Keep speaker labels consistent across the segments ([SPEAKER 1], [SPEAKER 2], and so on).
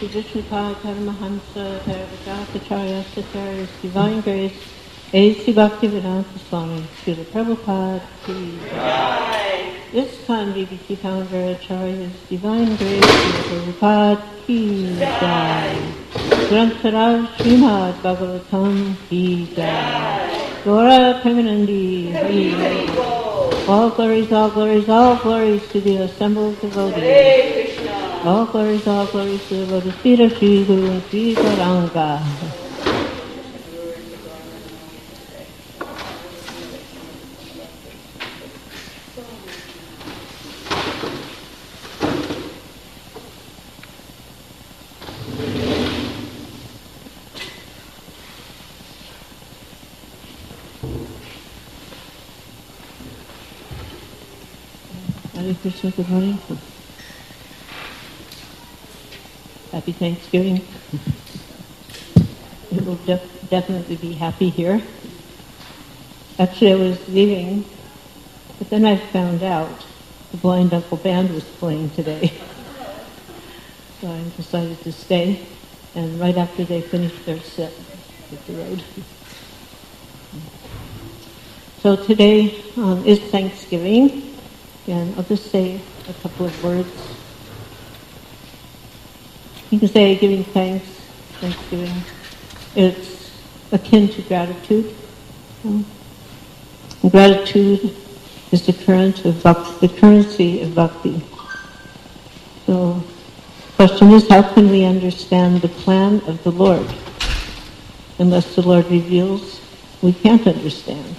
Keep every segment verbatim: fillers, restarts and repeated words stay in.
[SPEAKER 1] Sri Vishnupada Paramahansa Theravada Acharya Divine Grace, A C Bhaktivedanta Swami, Srila Prabhupada, Ki Jai. This time B B T founder Acharya's Divine Grace, Srila Prabhupada, Ki Jai. Grantharaj Srimad Bhagavatam, Ki Jai. Gaura Premanandi, Hari. All glories, all glories, all glories to the assembled devotees. All glories, all glories to the lotus feet of Sri Guru and Sri Gauranga. Hare Krishna, good morning. Happy Thanksgiving. It will def- definitely be happy here. Actually, I was leaving, but then I found out the Blind Uncle Band was playing today. So I decided to stay, and right after they finished their set, hit the road. So today um, is Thanksgiving, and I'll just say a couple of words. You can say giving thanks, Thanksgiving. It's akin to gratitude. Um, gratitude is the current of bhakti, the currency of bhakti. So the question is, how can we understand the plan of the Lord? Unless the Lord reveals, we can't understand.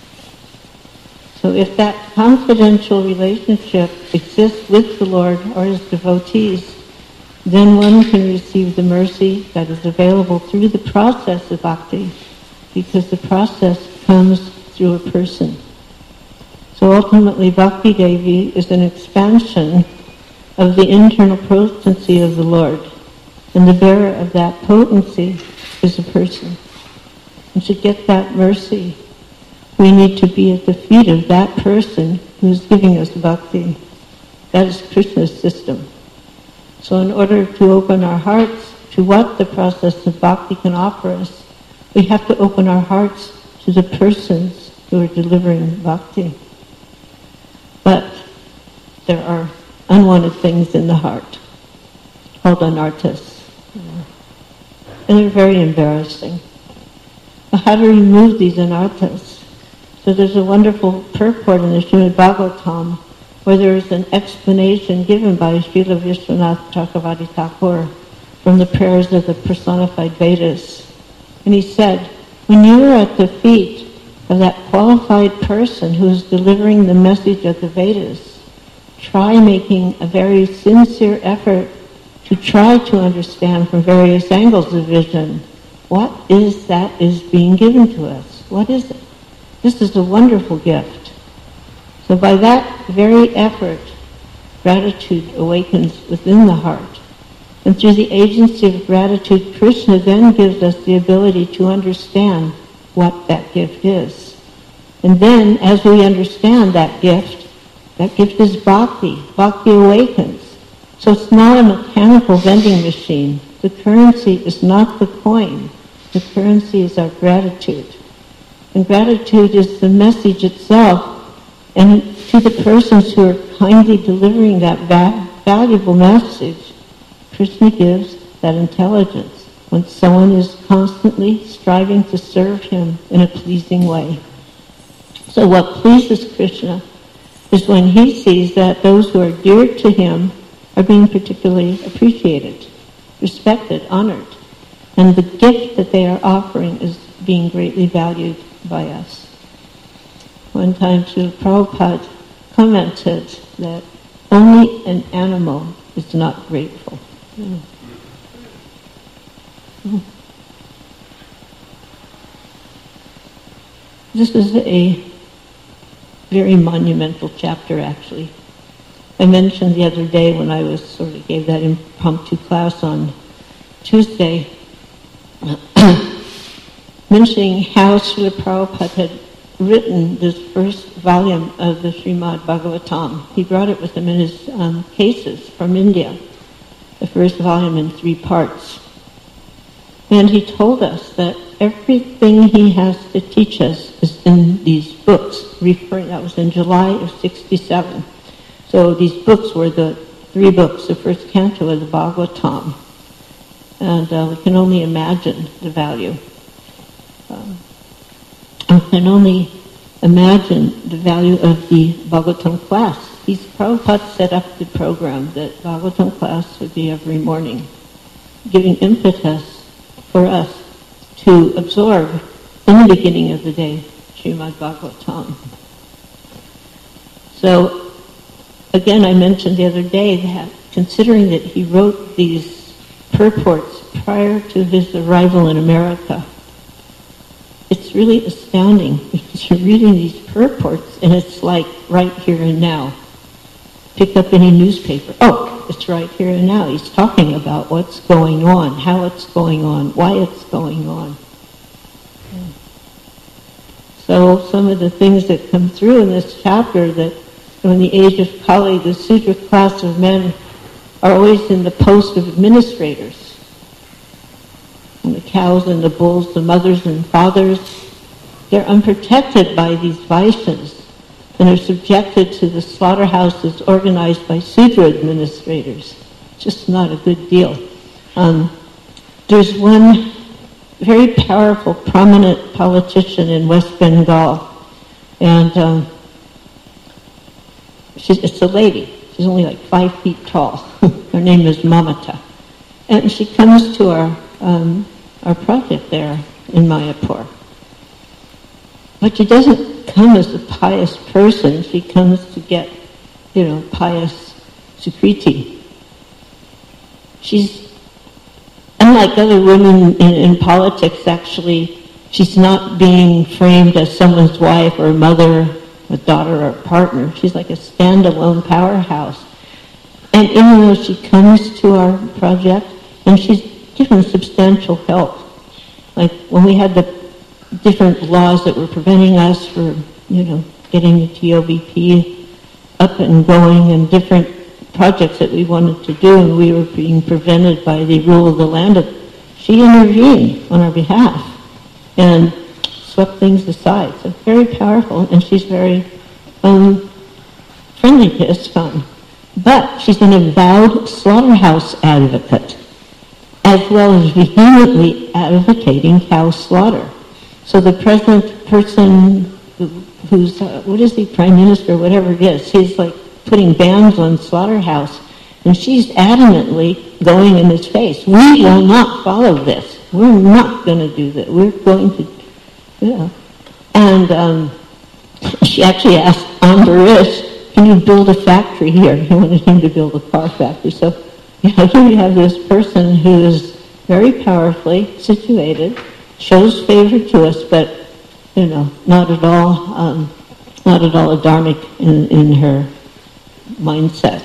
[SPEAKER 1] So if that confidential relationship exists with the Lord or his devotees, then one can receive the mercy that is available through the process of bhakti, because the process comes through a person. So ultimately, Bhakti Devi is an expansion of the internal potency of the Lord, and the bearer of that potency is a person. And to get that mercy, we need to be at the feet of that person who is giving us bhakti. That is Krishna's system. So in order to open our hearts to what the process of bhakti can offer us, we have to open our hearts to the persons who are delivering bhakti. But there are unwanted things in the heart, called anarthas. And they're very embarrassing. But how to remove these anarthas? So there's a wonderful purport in the Srimad Bhagavatam where there is an explanation given by Srila Vishwanath Chakravarti Thakur from the prayers of the personified Vedas. And he said, when you are at the feet of that qualified person who is delivering the message of the Vedas, try making a very sincere effort to try to understand from various angles of vision what is that is being given to us. What is it? This is a wonderful gift. So by that very effort, gratitude awakens within the heart. And through the agency of gratitude, Krishna then gives us the ability to understand what that gift is. And then, as we understand that gift, that gift is bhakti. Bhakti awakens. So it's not a mechanical vending machine. The currency is not the coin. The currency is our gratitude. And gratitude is the message itself. And to the persons who are kindly delivering that va- valuable message, Krishna gives that intelligence when someone is constantly striving to serve him in a pleasing way. So what pleases Krishna is when he sees that those who are dear to him are being particularly appreciated, respected, honored, and the gift that they are offering is being greatly valued by us. One time Srila Prabhupada commented that only an animal is not grateful. Mm. Mm. This is a very monumental chapter, actually. I mentioned the other day when I was sort of gave that impromptu class on Tuesday, mentioning how Srila Prabhupada had written this first volume of the Srimad Bhagavatam. He brought it with him in his um, cases from India. the first volume in three parts. And he told us that everything he has to teach us is in these books. Referring, that was in July of sixty-seven. So these books were the three books, the first canto of the Bhagavatam. And uh, we can only imagine the value. Um, we can only imagine the value of the Bhagavatam class. He's, Prabhupada set up the program that Bhagavatam class would be every morning, giving impetus for us to absorb in the beginning of the day Srimad Bhagavatam. So, again, I mentioned the other day that considering that he wrote these purports prior to his arrival in America, it's really astounding because you're reading these purports and it's like right here and now. Pick up any newspaper. Oh, it's right here and now. He's talking about what's going on, how it's going on, why it's going on. So some of the things that come through in this chapter, that in the age of Kali, the Sudra class of men are always in the post of administrators. And the cows and the bulls, the mothers and fathers, they're unprotected by these Vaishnavas and are subjected to the slaughterhouses organized by Sudra administrators. Just not a good deal. Um, there's one very powerful, prominent politician in West Bengal, and um, she's, it's a lady. She's only like five feet tall. Her name is Mamata. And she comes to our um, our project there in Mayapur. But she doesn't come as a pious person. She comes to get, you know, pious sukriti. She's, unlike other women in, in politics, actually, she's not being framed as someone's wife or mother, a daughter or a partner. She's like a standalone powerhouse. And even though she comes to our project, and she's given substantial help. Like when we had the different laws that were preventing us for, you know, getting the T O B P up and going, and different projects that we wanted to do, and we were being prevented by the rule of the land, she intervened on our behalf and swept things aside. So very powerful, and she's very um, friendly to ISKCON. But she's an avowed slaughterhouse advocate, as well as vehemently advocating cow slaughter. So the present person who, who's, uh, what is he, prime minister, whatever it is, he's like putting bans on slaughterhouse, and she's adamantly going in his face. We will not follow this. We're not going to do that. We're going to, you know. And um, she actually asked Ambarish, can you build a factory here? He wanted him to build a car factory. So, you know, here you have this person who is very powerfully situated, shows favor to us, but, you know, not at all, um, not at all a dharmic in, in her mindset.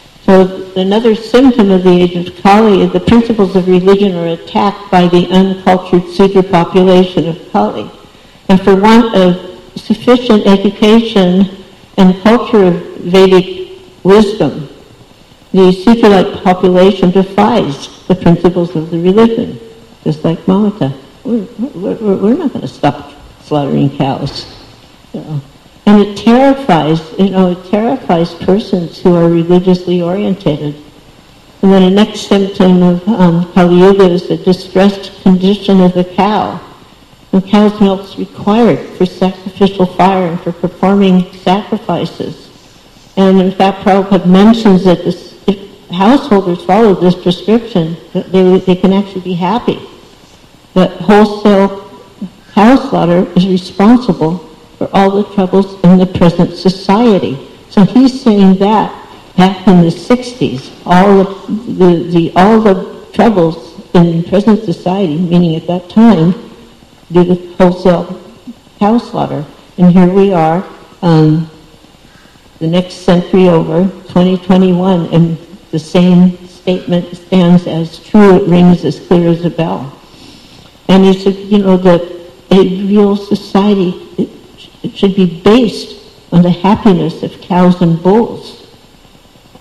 [SPEAKER 1] So another symptom of the age of Kali is the principles of religion are attacked by the uncultured Sudra population of Kali. And for want of sufficient education and culture of Vedic wisdom, the Sudra-like population defies the principles of the religion, just like Mamata. We're, we're, we're not going to stop slaughtering cows. You know. And it terrifies, you know, it terrifies persons who are religiously orientated. And then the next symptom of um, Kali Yuga is the distressed condition of the cow. And cow's milk is required for sacrificial fire and for performing sacrifices. And in fact, Prabhupada mentions that this, if householders follow this prescription, they, they can actually be happy. That wholesale cow slaughter is responsible for all the troubles in the present society. So he's saying that back in the sixties, all the, the, the all the troubles in present society, meaning at that time, due to wholesale cow slaughter. And here we are, um, the next century over, twenty twenty-one, and the same statement stands as true. It rings as clear as a bell. And he said, you know, that a real society, it, it should be based on the happiness of cows and bulls.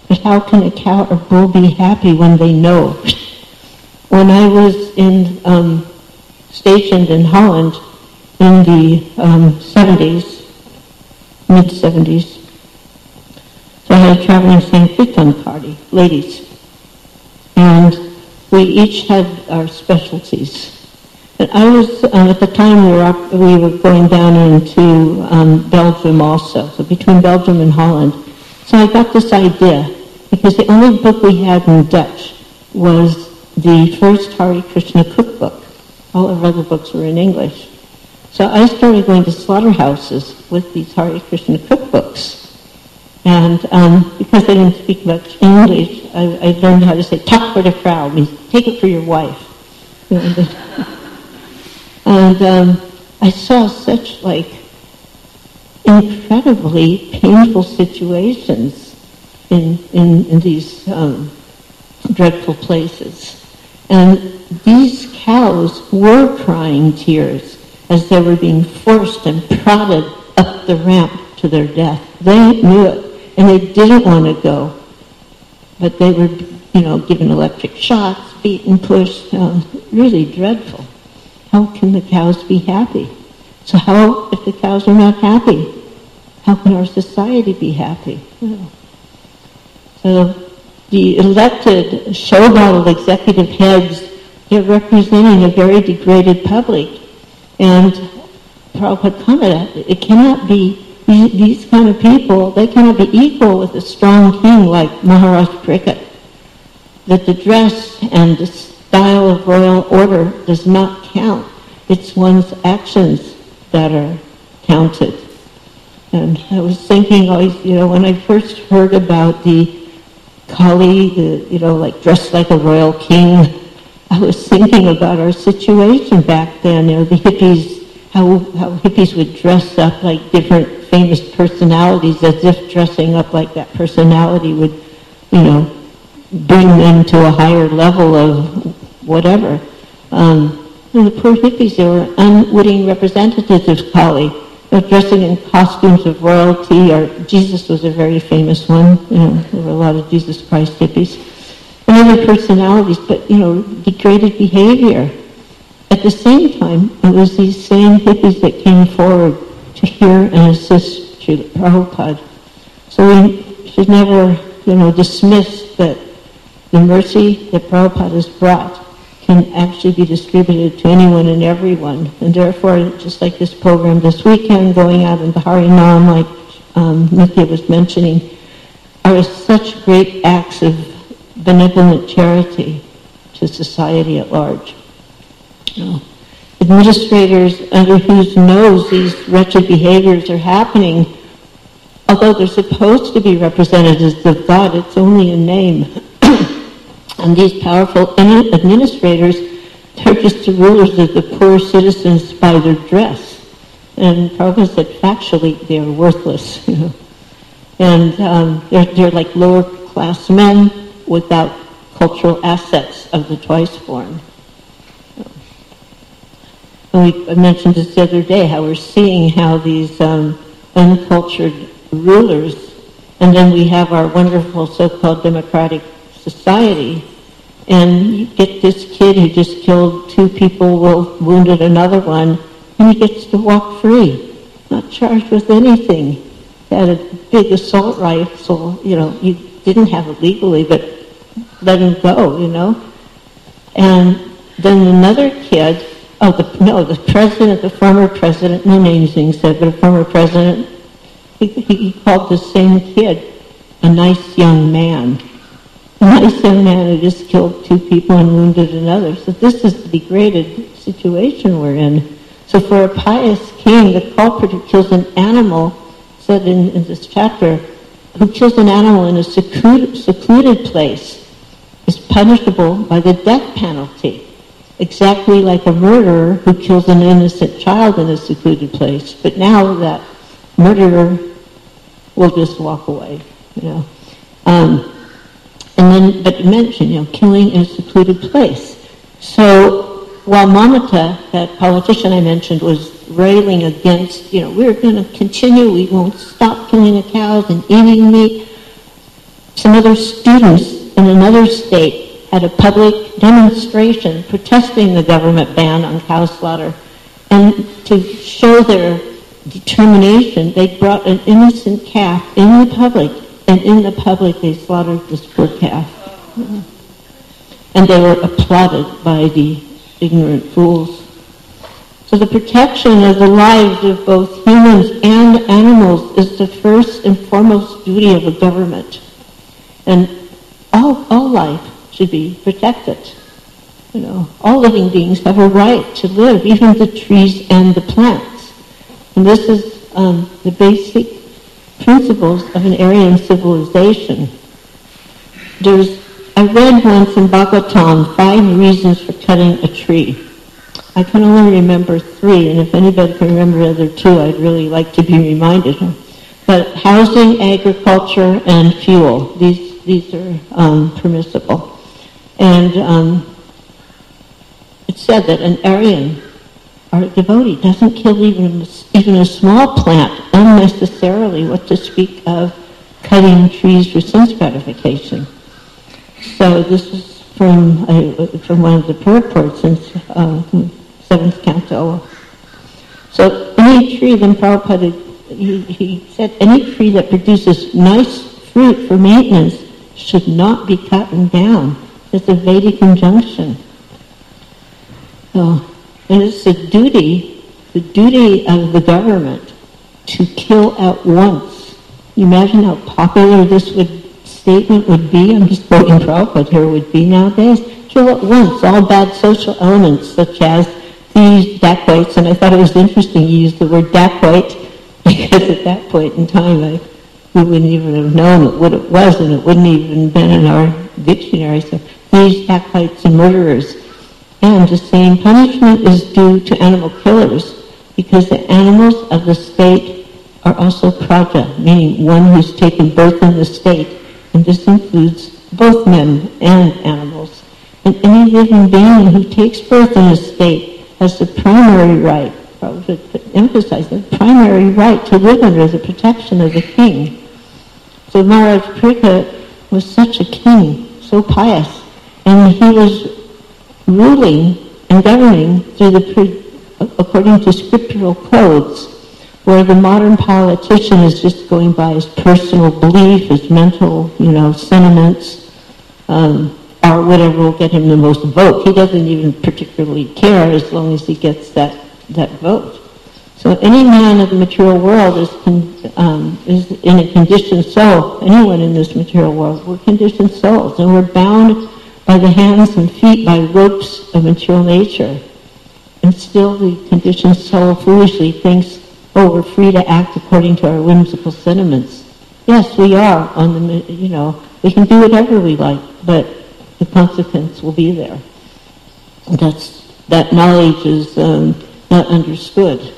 [SPEAKER 1] But how can a cow or bull be happy when they know? When I was in um, stationed in Holland in the um, seventies, mid-seventies, so I had a traveling Saint Viton party, ladies. And we each had our specialties. But I was, uh, at the time we were, up, we were going down into um, Belgium also, so between Belgium and Holland. So I got this idea, because the only book we had in Dutch was the first Hare Krishna cookbook. All our other books were in English. So I started going to slaughterhouses with these Hare Krishna cookbooks. And um, because I didn't speak much English, I, I learned how to say, "Tak for the Frau," means take it for your wife. You know, and um, I saw such, like, incredibly painful situations in, in, in these um, dreadful places. And these cows were crying tears as they were being forced and prodded up the ramp to their death. They knew it. And they didn't want to go, but they were, you know, given electric shocks, beaten, pushed, uh, really dreadful. How can the cows be happy? So how, if the cows are not happy, how can our society be happy? You know. So the elected show model executive heads, they're representing a very degraded public. And Prabhupada commented, it cannot be These, these kind of people, they cannot be equal with a strong king like Maharaj Pariksit. That the dress and the style of royal order does not count. It's one's actions that are counted. And I was thinking always, you know, when I first heard about the Kali, the, you know, like dressed like a royal king, I was thinking about our situation back then, you know, the hippies, how, how hippies would dress up like different famous personalities, as if dressing up like that personality would, you know, bring them to a higher level of whatever. Um, and the poor hippies, they were unwitting representatives of Kali. They're dressing in costumes of royalty, or Jesus was a very famous one. You know, there were a lot of Jesus Christ hippies. And other personalities, but, you know, degraded behavior. At the same time, it was these same hippies that came forward to hear and assist Srila Prabhupada. So we should never, you know, dismiss that the mercy that Prabhupada has brought can actually be distributed to anyone and everyone. And therefore, just like this program this weekend, going out into Harinam, like um, Nithya was mentioning, are such great acts of benevolent charity to society at large. You know, administrators under whose nose these wretched behaviors are happening, although they're supposed to be representatives of God, it's only a name. And these powerful administrators, they're just the rulers of the poor citizens by their dress. And Prabhupada said factually they are worthless. You know. And um, they're, they're like lower class men without cultural assets of the twice born. We, I mentioned this the other day, how we're seeing how these um, uncultured rulers, and then we have our wonderful so-called democratic society, and you get this kid who just killed two people, wounded another one, and he gets to walk free, not charged with anything. He had a big assault rifle, you know, you didn't have it legally, but let him go, you know. And then another kid, Oh, the, no, the president, the former president, no names being said, but a former president, he, he called the same kid a nice young man. A nice young man who just killed two people and wounded another. So this is the degraded situation we're in. So for a pious king, the culprit who kills an animal, said in, in this chapter, who kills an animal in a secluded, secluded place is punishable by the death penalty. Exactly like a murderer who kills an innocent child in a secluded place. But now that murderer will just walk away, you know. Um, and then, but you mentioned, you know, killing in a secluded place. So while Mamata, that politician I mentioned, was railing against, you know, we're going to continue, we won't stop killing the cows and eating meat, some other students in another state had a public demonstration protesting the government ban on cow slaughter. And to show their determination, they brought an innocent calf in the public, and in the public they slaughtered this poor calf. And they were applauded by the ignorant fools. So the protection of the lives of both humans and animals is the first and foremost duty of a government. And all, all life should be protected. You know, all living beings have a right to live, even the trees and the plants. And this is um, the basic principles of an Aryan civilization. There's, I read once in Bhagavatam five reasons for cutting a tree. I can only remember three, and if anybody can remember the other two, I'd really like to be reminded. But housing, agriculture, and fuel, these these are um, permissible. And um, it said that an Aryan, or a devotee, doesn't kill even, even a small plant unnecessarily, what to speak of cutting trees for sense gratification. So this is from uh, from one of the purports in uh, seventh canto. So any tree, then Prabhupada, he, he said, any tree that produces nice fruit for maintenance should not be cut down. It's a Vedic injunction. So, and it's the duty, the duty of the government to kill at once. You imagine how popular this would statement would be? I'm just quoting Prabhupada here, would be nowadays. Kill at once all bad social elements such as these dacoits, and I thought it was interesting you used the word dacoit because at that point in time I, we wouldn't even have known what it was, and it wouldn't even been in our dictionary. So these dacoits and murderers. And the same punishment is due to animal killers because the animals of the state are also praja, meaning one who's taken birth in the state, and this includes both men and animals. And any living being who takes birth in a state has the primary right, probably to emphasize the primary right to live under the protection of the king. So Maharaj Parikshit was such a king, so pious, and he was ruling and governing through the pre, according to scriptural codes, where the modern politician is just going by his personal belief, his mental, you know, sentiments, um, or whatever will get him the most vote. He doesn't even particularly care as long as he gets that, that vote. So any man of the material world is con, um, is in a conditioned soul. Anyone in this material world, we're conditioned souls, and we're bound by the hands and feet by ropes of material nature. And still the conditioned soul foolishly thinks, oh, we're free to act according to our whimsical sentiments. Yes, we are on the, you know, we can do whatever we like, but the consequence will be there. That's, that knowledge is um, not understood.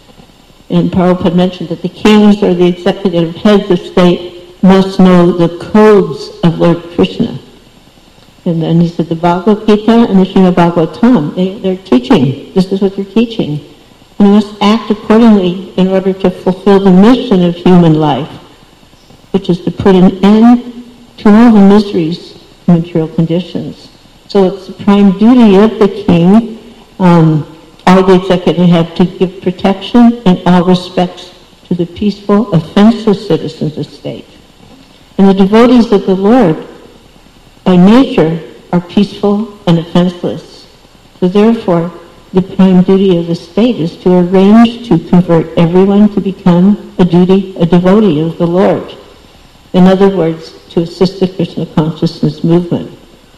[SPEAKER 1] And Prabhupada mentioned that the kings or the executive heads of state must know the codes of Lord Krishna. And then he said the Bhagavad Gita and the Srimad Bhagavatam, they, they're teaching. This is what they're teaching. And we must act accordingly in order to fulfill the mission of human life, which is to put an end to all the miseries of material conditions. So it's the prime duty of the king, um, or the executive head, to give protection in all respects to the peaceful, offenseless citizens of state. And the devotees of the Lord, by nature, are peaceful and offenseless. So therefore, the prime duty of the state is to arrange to convert everyone to become a duty, a devotee of the Lord. In other words, to assist the Krishna consciousness movement.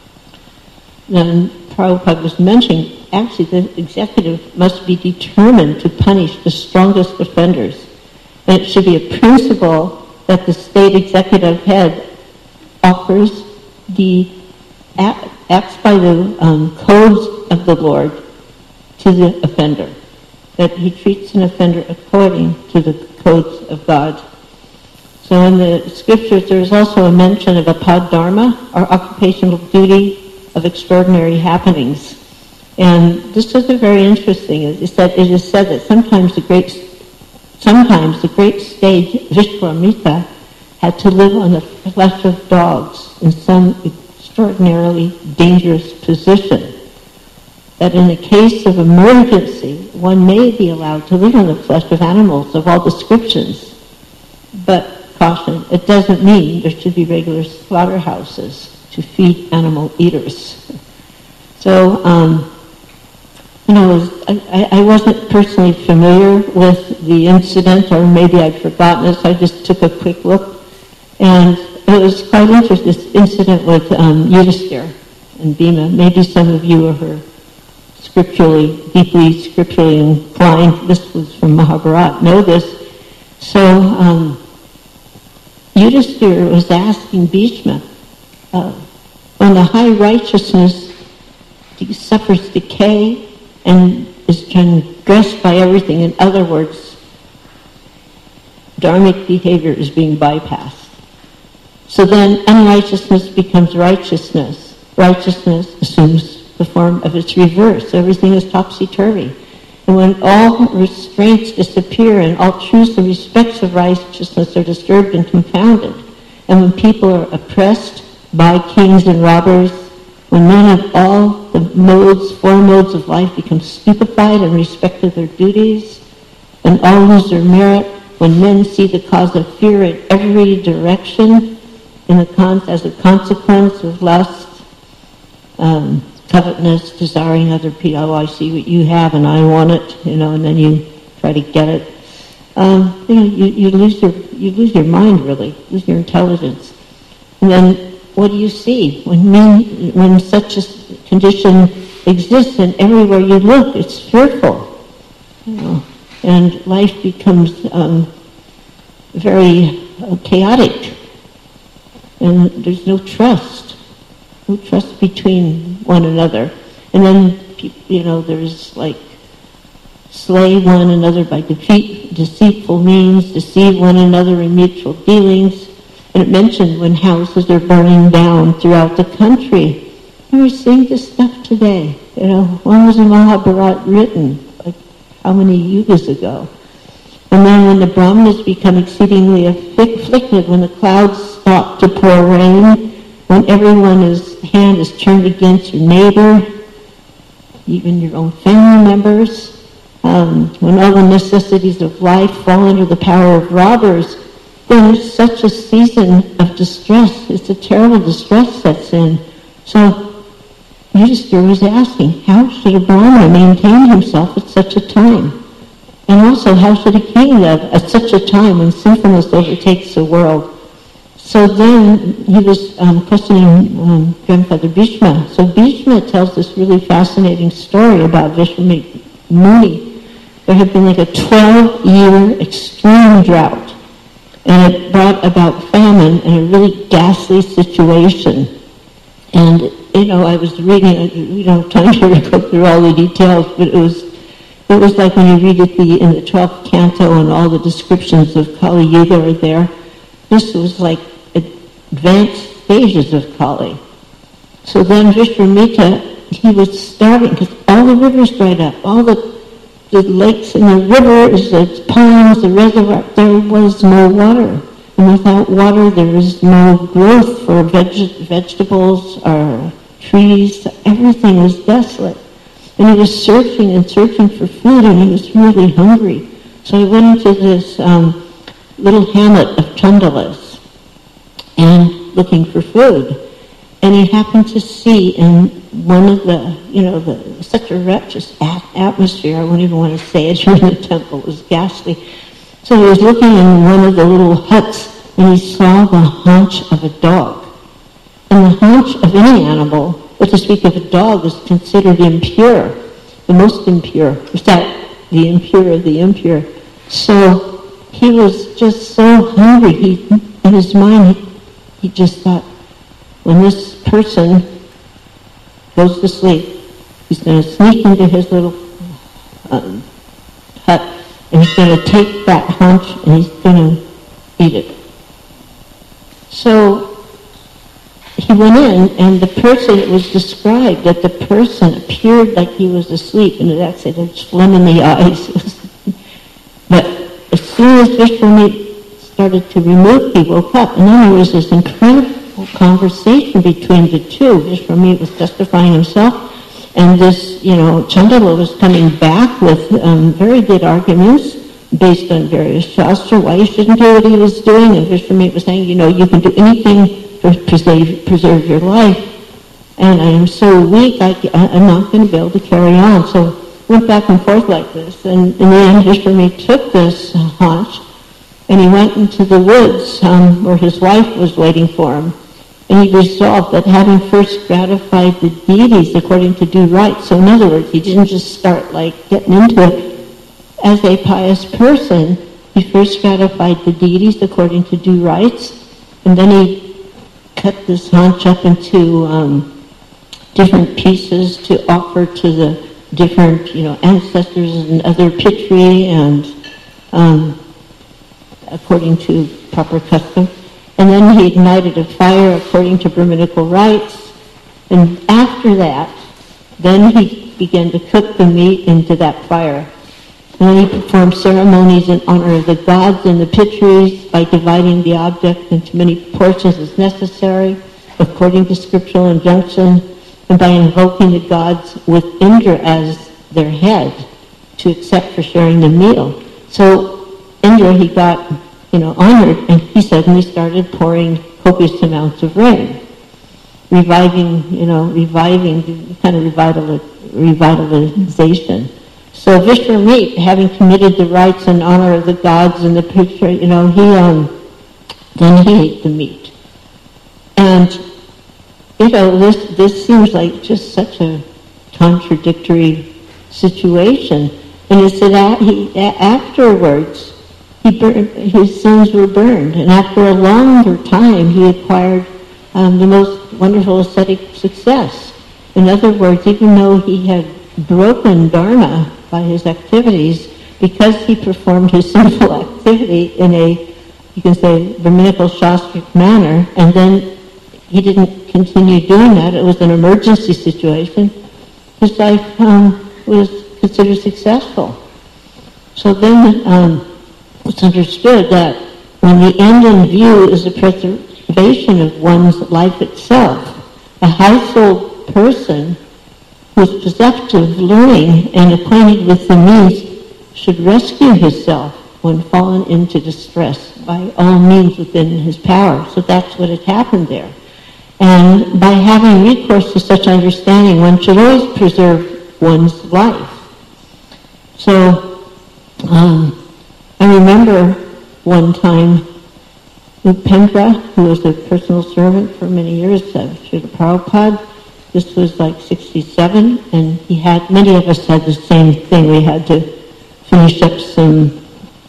[SPEAKER 1] And Prabhupada was mentioning, actually the executive must be determined to punish the strongest offenders. And it should be a principle that the state executive head offers the acts by the um, codes of the Lord to the offender, that he treats an offender according to the codes of God. So in the scriptures there is also a mention of a padharma, or occupational duty of extraordinary happenings. And this is a very interesting, it's that it is said that sometimes the great sometimes the great sage Vishwamitra had to live on the flesh of dogs in some extraordinarily dangerous position. That in a case of emergency, one may be allowed to live on the flesh of animals of all descriptions. But caution, it doesn't mean there should be regular slaughterhouses to feed animal eaters. So, um, you know, I, I wasn't personally familiar with the incident, or maybe I'd forgotten it, so I just took a quick look. And it was quite interesting, this incident with um, Yudhisthira and Bhima. Maybe some of you are scripturally, deeply scripturally inclined. This was from Mahabharata, know this. So, um, Yudhisthira was asking Bhishma, uh, when the high righteousness suffers decay and is transgressed by everything, in other words, dharmic behavior is being bypassed. So then unrighteousness becomes righteousness. Righteousness assumes the form of its reverse. Everything is topsy-turvy. And when all restraints disappear and all truths and respects of righteousness are disturbed and confounded, and when people are oppressed by kings and robbers, when men of all the modes, four modes of life become stupefied in respect of their duties, and all lose their merit, when men see the cause of fear in every direction, in the con- as a consequence of lust, um, covetousness, desiring other people, oh, I see what you have and I want it, you know, and then you try to get it. Um, you know, you, you lose your you lose your mind, really, lose your intelligence. And then what do you see when me, when such a condition exists, and everywhere you look, it's fearful, you know, and life becomes um, very uh, chaotic, and there's no trust. No trust between one another. And then, you know, there's like, slay one another by defeat, deceitful means, deceive one another in mutual dealings. And it mentioned when houses are burning down throughout the country. And we're seeing this stuff today. You know, when was the Mahabharata written? Like, how many yugas ago? And then when the Brahmanas become exceedingly afflicted, when the clouds stop to pour rain, when everyone's hand is turned against your neighbor, even your own family members, um, when all the necessities of life fall under the power of robbers, then it's such a season of distress. It's a terrible distress that's in. So Yudhisthira was asking, how should a Brahmana maintain himself at such a time? And also, how should a king live at such a time when sinfulness overtakes the world? So then he was um, questioning um, Grandfather Bhishma. So Bhishma tells this really fascinating story about Vishwamitra Muni. There had been like a twelve-year extreme drought, and it brought about famine and a really ghastly situation. And, you know, I was reading, we don't have time to go through all the details, but it was it was like when you read it the, in the twelfth canto and all the descriptions of Kali Yuga are there. This was like advanced stages of Kali. So then Vishwamitra, he was starving because all the rivers dried up, all the, the lakes and the rivers, the ponds, the reservoir, there was no water. And without water, there is no growth for veg- vegetables or trees. Everything was desolate. And he was searching and searching for food, and he was really hungry. So he went into this um, little hamlet of Chandalas, and looking for food. And he happened to see in one of the, you know, the such a wretched atmosphere, I wouldn't even want to say it, in the temple, it was ghastly. So he was looking in one of the little huts, and he saw the haunch of a dog. And the haunch of any animal, but to speak of a dog, is considered impure, the most impure. Is that the impure of the impure? So he was just so hungry, he, in his mind, he He just thought, when this person goes to sleep, he's going to sneak into his little um, hut, and he's going to take that haunch, and he's going to eat it. So he went in, and the person, it was described that the person appeared like he was asleep, and it actually had phlegm in the eyes. But as soon as Vishwamitra started to remove, he woke up. And then there was this incredible conversation between the two. Vishwamitra was justifying himself, and this, you know, Chandala was coming back with um, very good arguments based on various shastra, why he shouldn't do what he was doing. And Vishwamitra was saying, you know, you can do anything to preserve, preserve your life. And I am so weak, I, I'm not going to be able to carry on. So went back and forth like this. And in the end, Vishwamitra took this haunch, and he went into the woods um, where his wife was waiting for him. And he resolved that having first gratified the deities according to due rites, so in other words, he didn't just start like getting into it. As a pious person, he first gratified the deities according to due rites, and then he cut this haunch up into um, different pieces to offer to the different, you know, ancestors and other pitri, and um, according to proper custom. And then he ignited a fire according to Brahminical rites. And after that, then he began to cook the meat into that fire. And then he performed ceremonies in honor of the gods and the pitris by dividing the object into many portions as necessary, according to scriptural injunction, and by invoking the gods with Indra as their head to accept for sharing the meal. So Indra, he got, you know, honored, and he suddenly started pouring copious amounts of rain, reviving, you know, reviving, kind of revital, revitalization. So Vishwamitra, having committed the rites in honor of the gods and the picture, you know, he, um, then he ate the meat. And, you know, this, this seems like just such a contradictory situation. And it said that he, afterwards, he burned, his sins were burned. And after a longer time, he acquired um, the most wonderful ascetic success. In other words, even though he had broken Dharma by his activities, because he performed his sinful activity in a, you can say, Brahminical Shastric manner, and then he didn't continue doing that, it was an emergency situation, his life um, was considered successful. So then um, it's understood that when the end in view is the preservation of one's life itself, a high-souled person who is possessed of learning and acquainted with the means should rescue himself when fallen into distress by all means within his power. So that's what had happened there. And by having recourse to such understanding, one should always preserve one's life. So um, I remember one time Upendra, who was a personal servant for many years of Srila Prabhupada, this was like sixty-seven, and he had, many of us had the same thing. We had to finish up some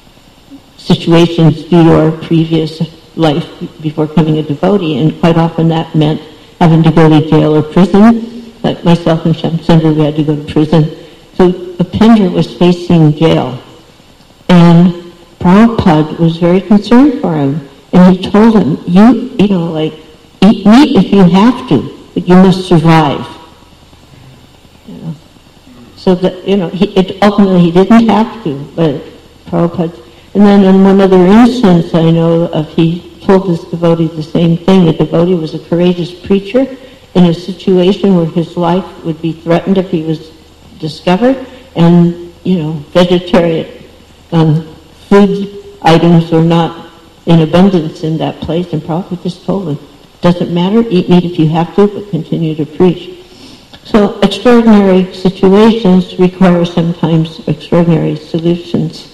[SPEAKER 1] situations due to our previous life before becoming a devotee, and quite often that meant having to go to jail or prison. Like myself and Shamsundar, we had to go to prison. So Upendra was facing jail, and Prabhupada was very concerned for him, and he told him, you, you know, like, eat meat if you have to, but you must survive. You know? So that, you know, he, it, ultimately he didn't have to, but Prabhupada. And then in one other instance I know of, he told this devotee the same thing. The devotee was a courageous preacher in a situation where his life would be threatened if he was discovered, and, you know, vegetarian um, food items were not in abundance in that place, and Prabhupada just told him, doesn't matter, eat meat if you have to, but continue to preach. So extraordinary situations require sometimes extraordinary solutions.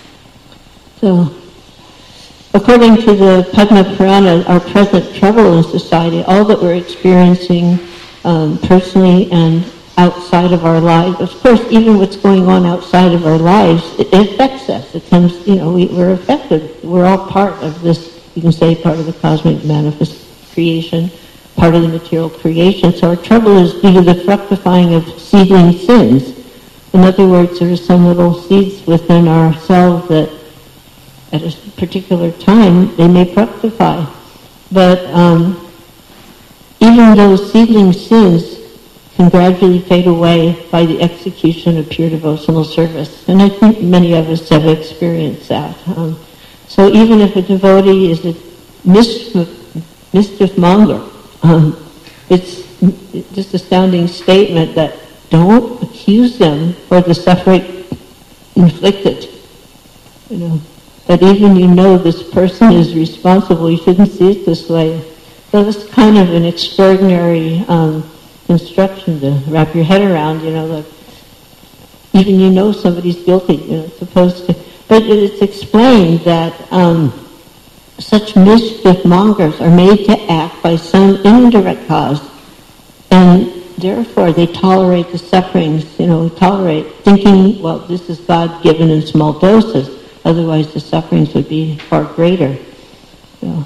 [SPEAKER 1] So, according to the Padma Purana, our present trouble in society, all that we're experiencing um, personally and outside of our lives, of course, even what's going on outside of our lives, it, it affects us. It comes, you know, we, we're affected. We're all part of this, you can say, part of the cosmic manifest creation, part of the material creation. So our trouble is due to the fructifying of seedling sins. In other words, there are some little seeds within ourselves that at a particular time they may fructify. But um, even those seedling sins can gradually fade away by the execution of pure devotional service. And I think many of us have experienced that. Um, So even if a devotee is a mischief, mischief monger, um, it's just astounding statement that don't accuse them for the suffering inflicted. You know, that even you know this person is responsible, you shouldn't see it this way. So that's kind of an extraordinary um, instruction to wrap your head around, you know, that even you know somebody's guilty, you know, it's supposed to. But it's explained that um, such mischief mongers are made to act by some indirect cause, and therefore they tolerate the sufferings, you know, tolerate thinking, well, this is God-given in small doses, otherwise the sufferings would be far greater. So,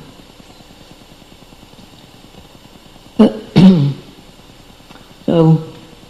[SPEAKER 1] so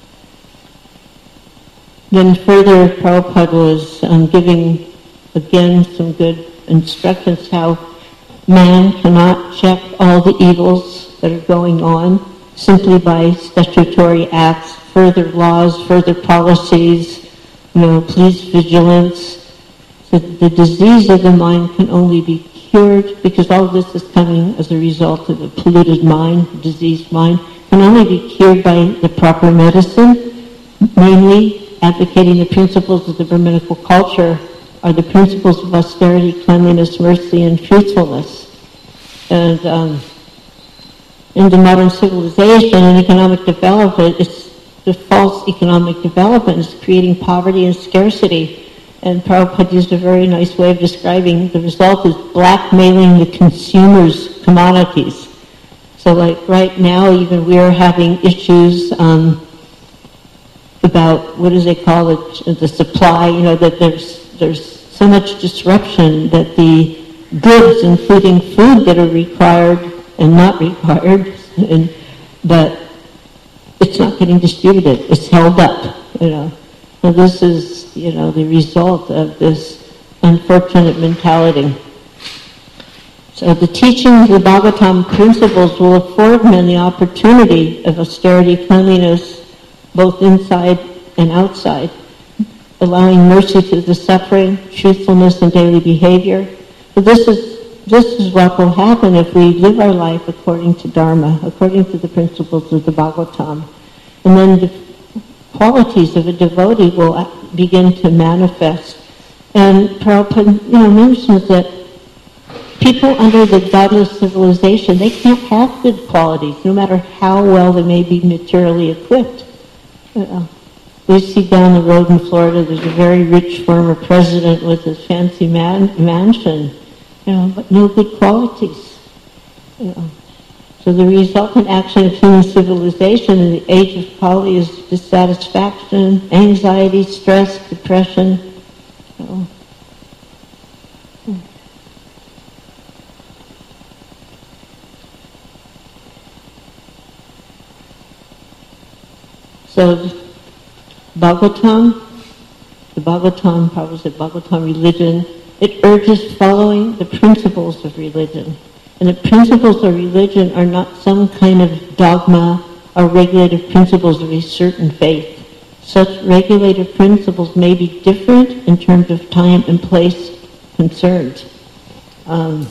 [SPEAKER 1] then further, Prabhupada was um, giving, again, some good instructions how man cannot check all the evils that are going on simply by statutory acts, further laws, further policies, you know, police vigilance. So the disease of the mind can only be cured, because all of this is coming as a result of a polluted mind, diseased mind, can only be cured by the proper medicine, namely advocating the principles of the Brahminical culture are the principles of austerity, cleanliness, mercy, and truthfulness. And um, in the modern civilization and economic development, it's the false economic development is creating poverty and scarcity. And Prabhupada used a very nice way of describing the result is blackmailing the consumer's commodities. So like right now, even we're having issues um, about, what do they call it, the supply, you know, that there's there's so much disruption that the goods, including food, that are required and not required, and but it's not getting distributed. It's held up, you know. So this is, you know, the result of this unfortunate mentality. So the teaching of the Bhagavatam principles will afford men the opportunity of austerity, cleanliness, both inside and outside, allowing mercy to the suffering, truthfulness, and daily behavior. But this is this is what will happen if we live our life according to Dharma, according to the principles of the Bhagavatam. And then the qualities of a devotee will begin to manifest. And Prabhupada, you know, mentions that people under the godless civilization, they can't have good qualities, no matter how well they may be materially equipped. Uh, we see down the road in Florida, there's a very rich former president with a fancy man, mansion, you know, but no good qualities. You know. So the resultant action of human civilization in the age of Kali is dissatisfaction, anxiety, stress, depression. You know. So Bhagavatam, the Bhagavatam, probably said Bhagavatam religion, it urges following the principles of religion. And the principles of religion are not some kind of dogma or regulative principles of a certain faith. Such regulative principles may be different in terms of time and place concerned. Um,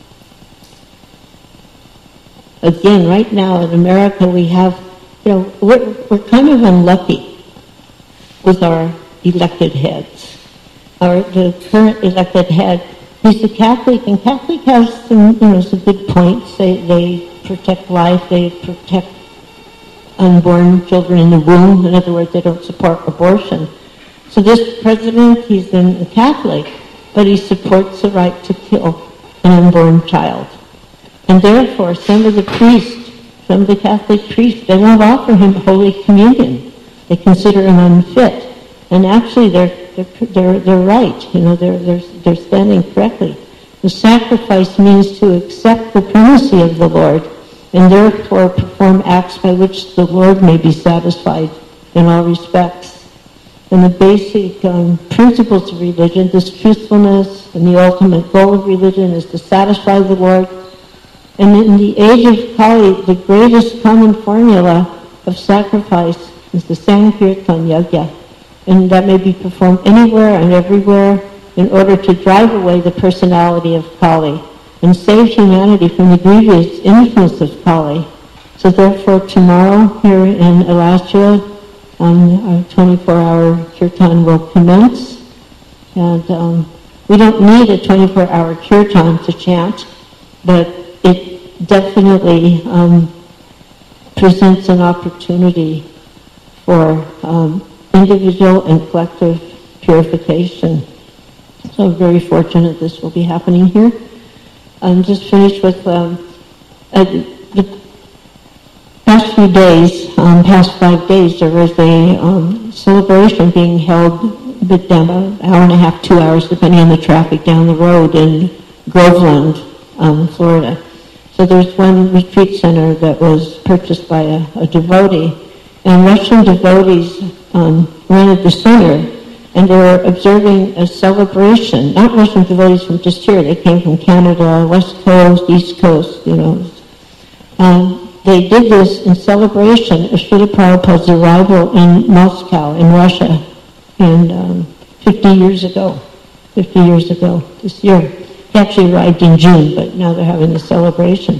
[SPEAKER 1] again, right now in America we have, you know, we're, we're kind of unlucky with our elected heads. Our, the current elected head, he's a Catholic, and Catholic has some, you know, some good points. They, they protect life, they protect unborn children in the womb. In other words, they don't support abortion. So this president, he's a Catholic, but he supports the right to kill an unborn child. And therefore, some of the priests, some of the Catholic priests, they won't offer him Holy Communion. They consider him unfit. And actually, they're they're they're, they're right. You know, they're they're they're standing correctly. The sacrifice means to accept the primacy of the Lord, and therefore perform acts by which the Lord may be satisfied in all respects. And the basic um, principles of religion, this truthfulness, and the ultimate goal of religion is to satisfy the Lord. And in the age of Kali, the greatest common formula of sacrifice is the Sankirtan Yajna. And that may be performed anywhere and everywhere, in order to drive away the personality of Kali and save humanity from the grievous influence of Kali. So therefore tomorrow here in Alachua, um, our twenty-four hour kirtan will commence. And um, we don't need a twenty-four hour kirtan to chant, but it definitely um, presents an opportunity for um, individual and collective purification. So I'm very fortunate this will be happening here. I'm just finished with um, uh, the past few days, um, past five days, there was a um, celebration being held a bit down, an hour and a half, two hours, depending on the traffic down the road in Groveland, um, Florida. So there's one retreat center that was purchased by a, a devotee, and Russian devotees um, rented the center, and they were observing a celebration. Not Russian devotees from just here; they came from Canada, West Coast, East Coast, you know. Um, they did this in celebration of Srila Prabhupada's arrival in Moscow, in Russia, and um, fifty years ago. fifty years ago this year. He actually arrived in June, but now they're having a celebration.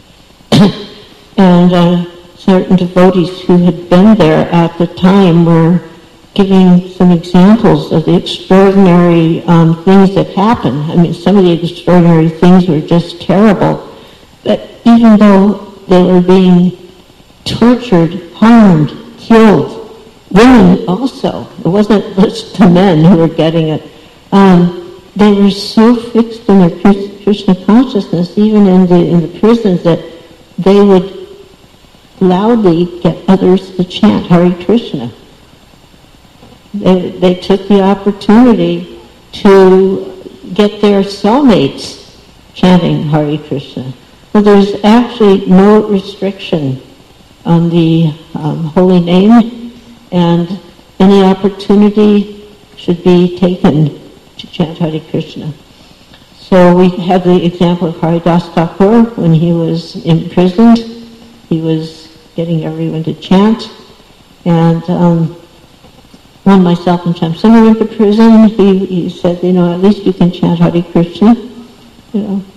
[SPEAKER 1] And uh, certain devotees who had been there at the time were giving some examples of the extraordinary um, things that happened. I mean, some of the extraordinary things were just terrible. But even though they were being tortured, harmed, killed, women also. It wasn't just the men who were getting it. Um, they were so fixed in their Krishna consciousness, even in the in the prisons, that they would loudly get others to chant Hare Krishna. They, they took the opportunity to get their cellmates chanting Hare Krishna. So there's actually no restriction on the um, holy name, and any opportunity should be taken to chant Hare Krishna. So we have the example of Haridas Thakur when he was imprisoned. He was getting everyone to chant, and um, when myself and Shamsuna went to prison, he, he said, you know, at least you can chant Hare Krishna, you know.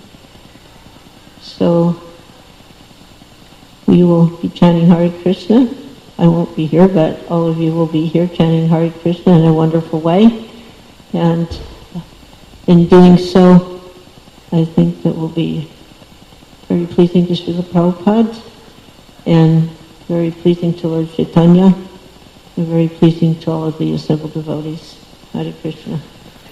[SPEAKER 1] So we will be chanting Hare Krishna. I won't be here, but all of you will be here chanting Hare Krishna in a wonderful way. And in doing so, I think that will be very pleasing to Srila Prabhupada, and very pleasing to Lord Chaitanya, and very pleasing to all of the assembled devotees. Hare Krishna.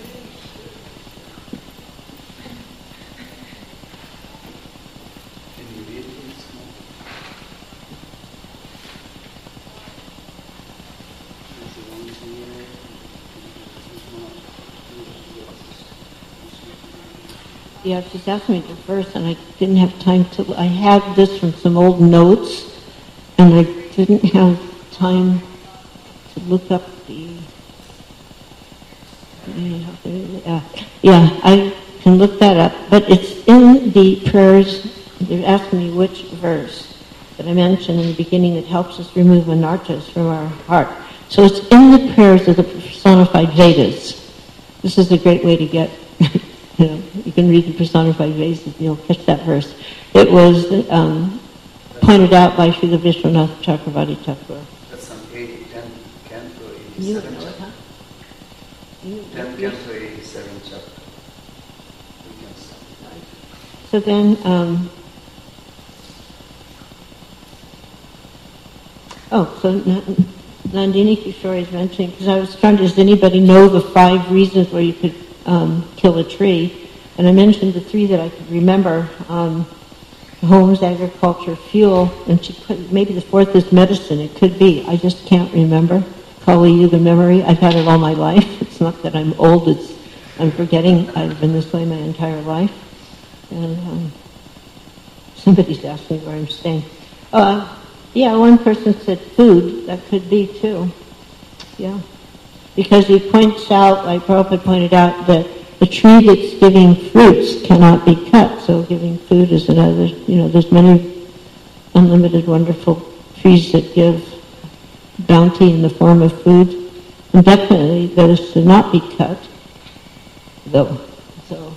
[SPEAKER 1] Yeah, she's asked me to first, and I didn't have time to. I had this from some old notes, and I didn't have time to look up the. Yeah, yeah, I can look that up, but it's in the prayers. They're asking me which verse that I mentioned in the beginning that helps us remove anarthas from our heart. So it's in the prayers of the personified Vedas. This is a great way to get. You know, you can read the personified Vedas and you'll catch that verse. It was um, pointed out by Srila Vishwanath Chakravarti Thakur.
[SPEAKER 2] That's on eighty, ten, canto eighty-seven.
[SPEAKER 1] You know it, huh? You,
[SPEAKER 2] ten, canto eighty-seven chapter. We can start.
[SPEAKER 1] So then, um, oh, so Nandini Kishore is mentioning, because I was trying to, does anybody know the five reasons where you could Um, kill a tree? And I mentioned the three that I could remember: um, homes, agriculture, fuel, and she could, maybe the fourth is medicine. It could be. I just can't remember. Kali Yuga memory. I've had it all my life. It's not that I'm old. It's I'm forgetting. I've been this way my entire life. And um, somebody's asking where I'm staying. Uh, yeah, one person said food. That could be too. Yeah. Because he points out, like Prabhupada pointed out, that the tree that's giving fruits cannot be cut. So giving food is another, you know, there's many unlimited wonderful trees that give bounty in the form of food. And definitely those should not be cut. though. So,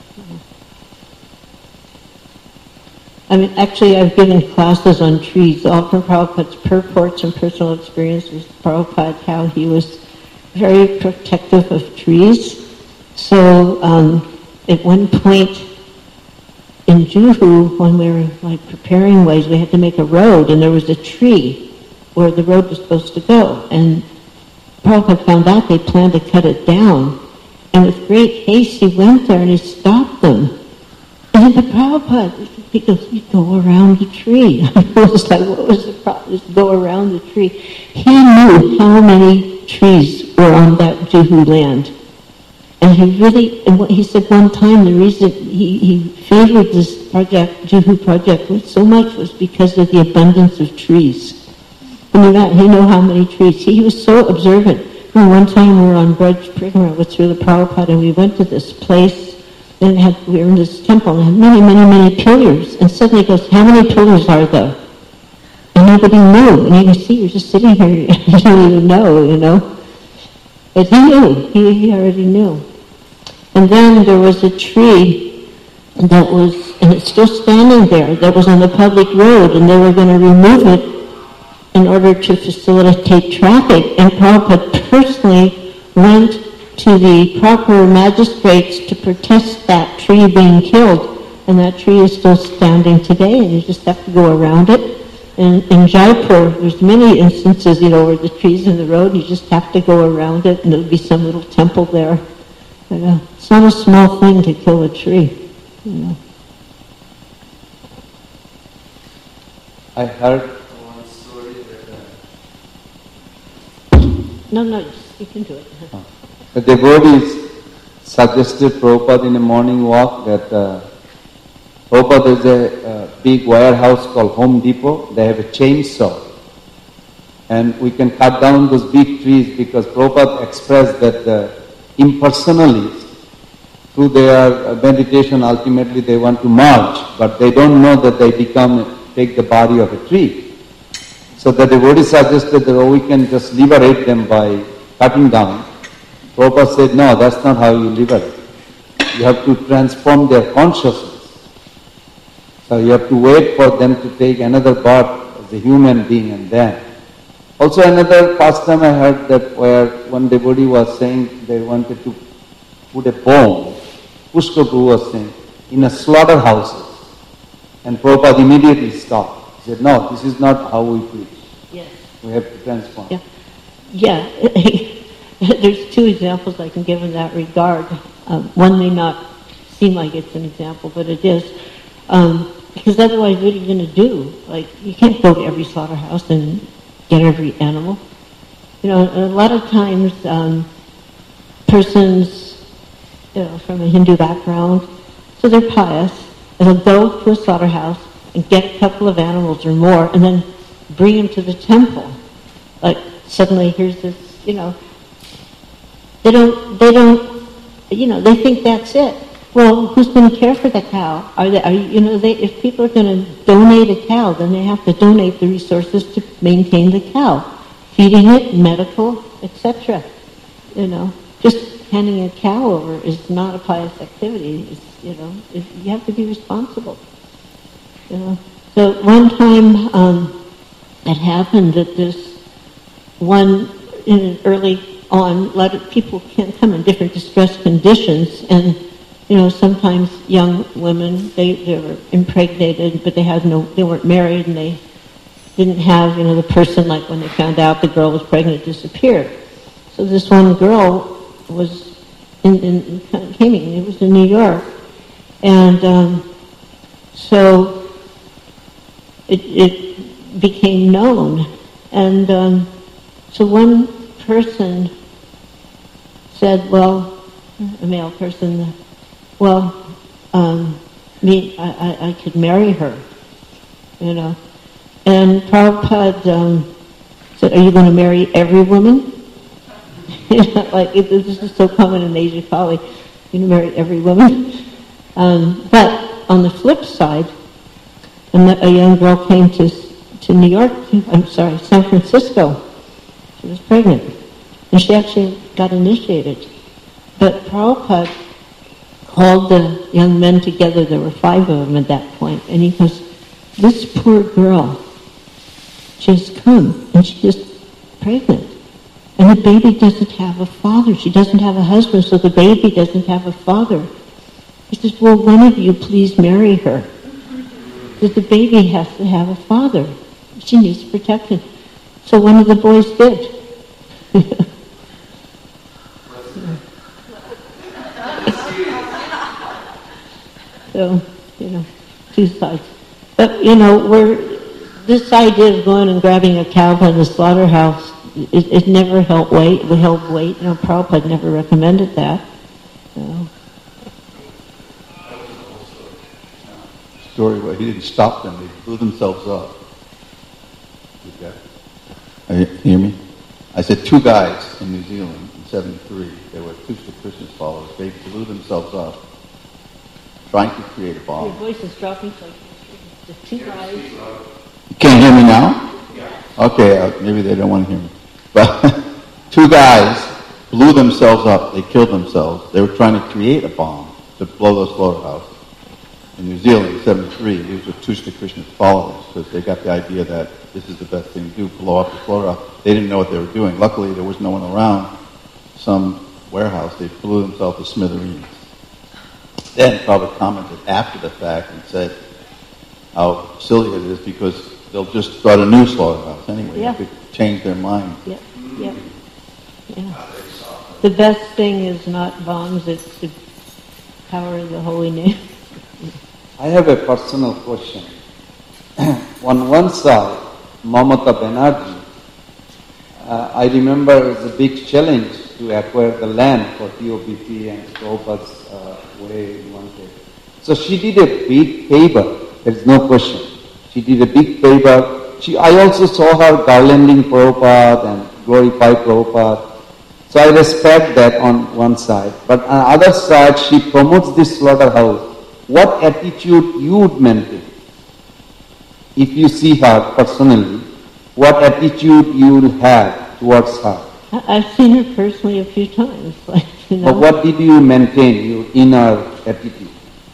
[SPEAKER 1] I mean, actually, I've given classes on trees, all from Prabhupada's purports and personal experiences. Prabhupada, how he was very protective of trees. So, um, at one point in Juhu, when we were like preparing ways, we had to make a road, and there was a tree where the road was supposed to go. And Prabhupada found out they planned to cut it down. And with great haste, he went there and he stopped them. And the Prabhupada, he goes, you go around the tree. I was like, what was the problem? Just go around the tree. He knew how many trees were on that Juhu land. And he really, and what he said one time, the reason he, he favored this project, Juhu project, was so much was because of the abundance of trees. And you know, he knew how many trees. He was so observant. And one time we were on Braj Parikrama with Srila Prabhupada, and we went to this place, and it had, we were in this temple, and it had many, many, many pillars. And suddenly he goes, how many pillars are there? And nobody knew. And you can see, you're just sitting here, you don't even know, you know. But he knew. He, he already knew. And then there was a tree that was, and it's still standing there, that was on the public road, and they were going to remove it in order to facilitate traffic. And Prabhupada personally went to the proper magistrates to protest that tree being killed. And that tree is still standing today, and you just have to go around it. And in Jaipur, there's many instances, you know, where the tree's in the road, and you just have to go around it, and there'll be some little temple there. But, uh, it's not a small thing to kill a tree, you know.
[SPEAKER 2] I heard one story that... Uh,
[SPEAKER 1] no, no, you can do it.
[SPEAKER 2] Oh. The devotees suggested Prabhupada in a morning walk that uh, Prabhupada, there's a uh, big warehouse called Home Depot. They have a chainsaw. And we can cut down those big trees because Prabhupada expressed that uh, impersonally, through their meditation, ultimately they want to merge, but they don't know that they become, take the body of a tree. So the devotee suggested that, oh, we can just liberate them by cutting down. Prabhupada said, no, that's not how you liberate. You have to transform their consciousness. So you have to wait for them to take another birth as a human being and then. Also another pastime I heard that where one devotee was saying they wanted to put a bomb, Pushkar Prabhu was saying, in a slaughterhouses. And Prabhupada immediately stopped. He said, no, this is not how we preach.
[SPEAKER 1] Yes.
[SPEAKER 2] We have to transform.
[SPEAKER 1] Yeah. Yeah. There's two examples I can give in that regard. Um, one may not seem like it's an example, but it is. Um, because otherwise, what are you going to do? Like, you can't go to every slaughterhouse and get every animal. You know, a lot of times, um, persons, you know, from a Hindu background, so they're pious, and they'll go to a slaughterhouse and get a couple of animals or more, and then bring them to the temple. Like, suddenly here's this, you know, they don't, they don't, you know, they think that's it. Well, who's going to care for the cow? Are they, are you know, they, if people are going to donate a cow, then they have to donate the resources to maintain the cow, feeding it, medical, et cetera. You know, just handing a cow over is not a pious activity. It's, you know, it, you have to be responsible. You know, so one time um, it happened that this one in an early on, a lot of people can come in different distressed conditions, and you know, sometimes young women, they, they were impregnated, but they had no, they weren't married, and they didn't have, you know, the person, like when they found out the girl was pregnant, disappeared. So this one girl was in, in, in came in, it was in New York, and um, so it, it became known, and um, so one person said, well, a male person, well, um, me, I, I, I could marry her, you know. And Prabhupada um, said, are you going to marry every woman? You know, like, it, this is so common in Asia Kali, you know, marry every woman. Um, but on the flip side, a young girl came to to New York, I'm sorry, San Francisco. She was pregnant. And she actually got initiated. But Prabhupada called the young men together. There were five of them at that point. And he goes, this poor girl, she's come and she's pregnant. And the baby doesn't have a father. She doesn't have a husband, so the baby doesn't have a father. He says, well, one of you please marry her. Because the baby has to have a father. She needs protection. So one of the boys did. So, you know, two sides. But, you know, we're, this idea of going and grabbing a cow from the slaughterhouse, it, it never held weight. We held weight. You know, Prabhupada never recommended that. So.
[SPEAKER 3] Story where he didn't stop them; they blew themselves up. Okay. You hear me? I said two guys in New Zealand in seventy-three. They were two Krishna followers. They blew themselves up trying to create a bomb.
[SPEAKER 1] Your voice is dropping like the two guys.
[SPEAKER 3] You can't hear me now? Yeah. Okay, uh, maybe they don't want to hear me. But two guys blew themselves up. They killed themselves. They were trying to create a bomb to blow the slaughterhouse. In New Zealand in seventy-three, these were Tushka Krishna followers because they got the idea that this is the best thing to do, blow up the slaughterhouse. They didn't know what they were doing. Luckily, there was no one around. Some warehouse, they blew themselves to smithereens. Then Prabhupada commented after the fact and said how silly it is because they'll just start a new slaughterhouse anyway.
[SPEAKER 1] Yeah.
[SPEAKER 3] They could change their mind.
[SPEAKER 1] Yeah, yeah, yeah. The best thing is not bombs, it's the power of the holy name.
[SPEAKER 2] I have a personal question. On one side, Mamata Banerjee, uh, I remember it was a big challenge to acquire the land for T O B P and Prabhupada's uh, way he wanted. So she did a big favor, there is no question. She did a big favor. She, I also saw her garlanding Prabhupada and glorify Prabhupada. So I respect that on one side. But on the other side, she promotes this slaughterhouse. What attitude you would maintain? If you see her personally, what attitude you will have towards her?
[SPEAKER 1] I've seen her personally a few times. Like, you know,
[SPEAKER 2] but what did you maintain, your inner attitude?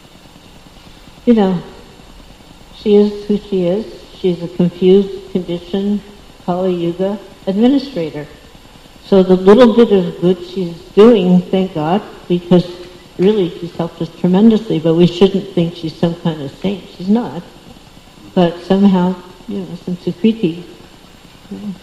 [SPEAKER 1] You know, she is who she is. She's a confused, conditioned Kali Yuga administrator. So the little bit of good she's doing, thank God, because really she's helped us tremendously, but we shouldn't think she's some kind of saint. She's not. But somehow, you know, some Sukriti. You know.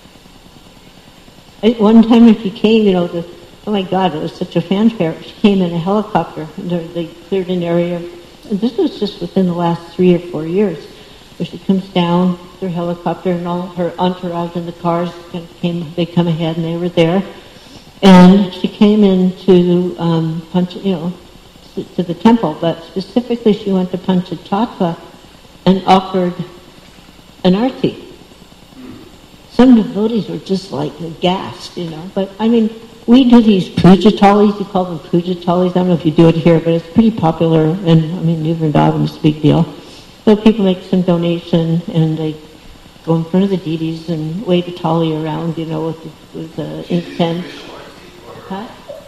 [SPEAKER 1] I, one time when she came, you know, the, oh my God, it was such a fanfare. She came in a helicopter, and they cleared an area, and this was just within the last three or four years, where she comes down with her helicopter, and all her entourage in the cars came, they come ahead, and they were there. And she came into, um, Panch, you know, to, to the temple, but specifically she went to Panchatattva and offered an arti. Some devotees were just like aghast, you know. But I mean, we do these pujatalis. You call them pujatalis. I don't know if you do it here, but it's pretty popular. And I mean, New Vrindavan is a big deal. So people make some donation and they go in front of the deities and wave a tali around, you know, with, with uh, incense. Huh?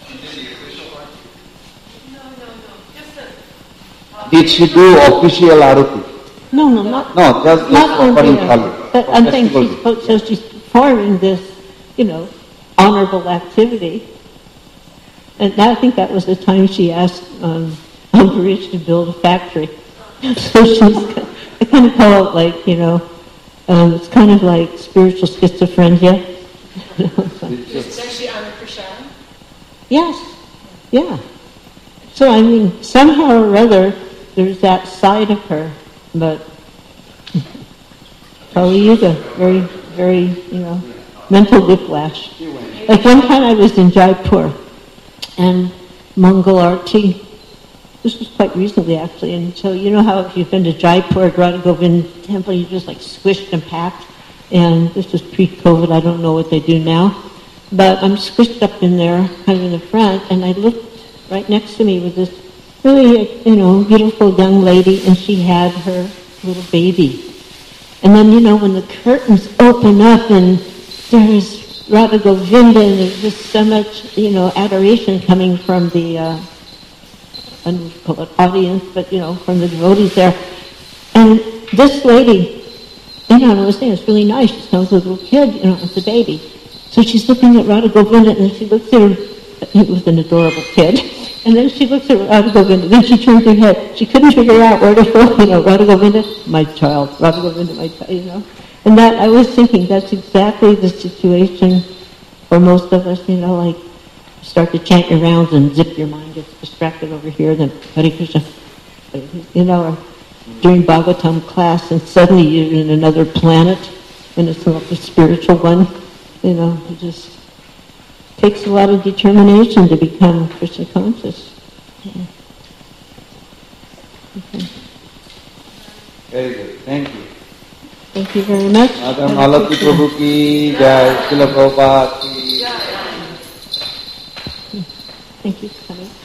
[SPEAKER 2] Did she do official arati?
[SPEAKER 1] No, no, not
[SPEAKER 2] No, just
[SPEAKER 1] not
[SPEAKER 2] offering
[SPEAKER 1] only,
[SPEAKER 2] thali.
[SPEAKER 1] but I'm saying she's, so she's performing this, you know, honorable activity. And I think that was the time she asked um, Ambarish to build a factory. So she's, I kind of call it like, you know, um, it's kind of like spiritual schizophrenia.
[SPEAKER 4] Does she honor Prashad?
[SPEAKER 1] Yes, yeah. So I mean, somehow or other, there's that side of her, but Kali Yuga, very, very, you know, mental whiplash. Like one time I was in Jaipur, and Mangal Arti, this was quite recently actually, and so you know how if you've been to Jaipur, Radha Govind temple, you're just like squished and packed, and this was pre-COVID, I don't know what they do now, but I'm squished up in there, kind of in the front, and I looked right next to me was this really, you know, beautiful young lady, and she had her little baby. And then, you know, when the curtains open up and there's Radha Govinda and there's just so much, you know, adoration coming from the uh, I don't know what you call it, audience, but, you know, from the devotees there. And this lady, you know, I was saying, it's really nice. She comes with a little kid, you know, it's a baby. So she's looking at Radha Govinda, and then she looks at her, it was an adorable kid, and then she looks at Radha Govinda, then she turns her head. She couldn't figure out where to go, you know, Radha Govinda, my child, Radha Govinda, my child, you know. And that, I was thinking, that's exactly the situation for most of us, you know, like, you start to chant your rounds and zip, your mind gets distracted over here, then Hare Krishna, you know, or during Bhagavatam class, and suddenly you're in another planet, and it's not the spiritual one, you know, it just takes a lot of determination to become Krishna conscious. Yeah. Okay.
[SPEAKER 2] Very good. Thank you.
[SPEAKER 1] Thank you very much.
[SPEAKER 2] Madam Malati Prabhu ki jai, Srila Prabhupada ki jai.
[SPEAKER 1] Thank you for coming.